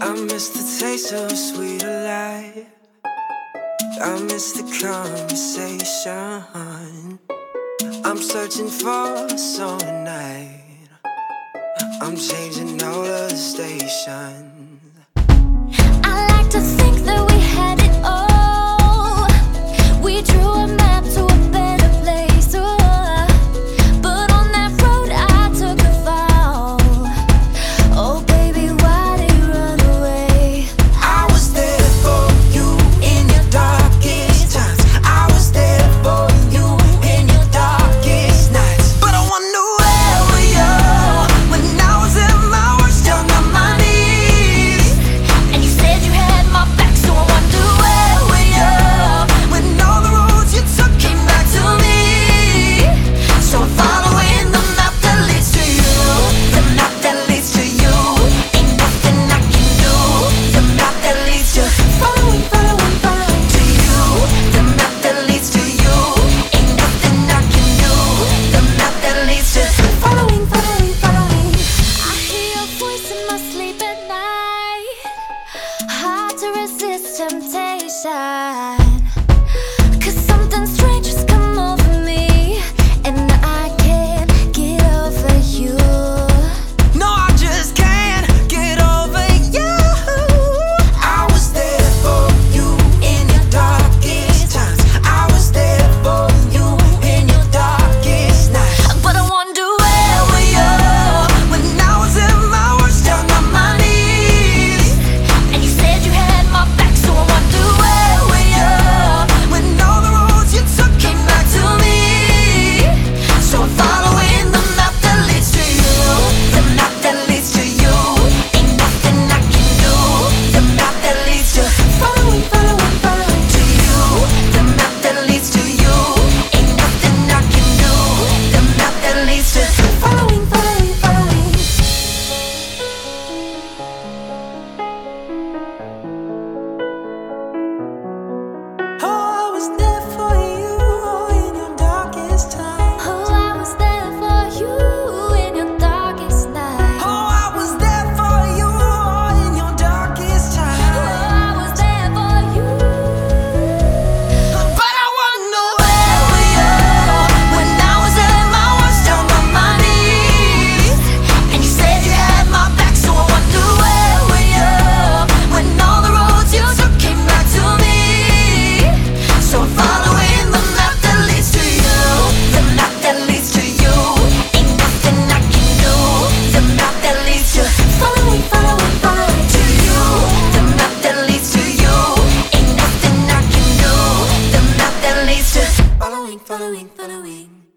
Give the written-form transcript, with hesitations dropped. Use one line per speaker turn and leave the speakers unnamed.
I miss the taste of sweeter life. I miss the conversation. I'm searching for a song tonight. I'm changing all the stations.
I like to think that we had it all. We drew a map to a better place, but on that road I took a fall. Oh baby, why did you run away?
I was there for you in your darkest times. I was there for you in your darkest nights. But I wonder where were you when I was at my worst, down on my knees.
And you said you had my back, so I wonder where were you
When all the roads you took came back to me. So I'm following the map that leads to you. The map that leads to you. Ain't nothing I can do. The map that leads to following to you. The map that leads to you. Ain't nothing I can do. The map that leads to
following. I hear your voice in my sleep at night. Hard to resist temptation, 'cause something strange has come over me, and I can't get over you.
No, I just can't get over you. I was there for you in your darkest times. I was there for you in your darkest nights.
But I wonder where were you
When I was at my worst, down on my knees.
and you said you had my back, so I wonder where were you
When all the roads you took came back to me. So I'm following the map that leads to you. The map that leads to you. Ain't nothing I can do. The map that leads to following to you. The map that leads to you. Ain't nothing I can do. The map that leads to
following.
Oh, I was there for you in your darkest time.
Oh, I was there for you in your darkest night.
Oh, I was there for you in your darkest
Oh,
time.
I was there for you.
But I wonder where were you when I was at my worst, down on my knees. And you said you had my back, so I wonder where were you when all the roads you took came back to me. So I'm following the map that leads to you. The map that leads to you. Ain't nothing I can do. The map that leads to
Following.
to you. The map that leads to you. Ain't nothing I can do. The map that leads to
Following.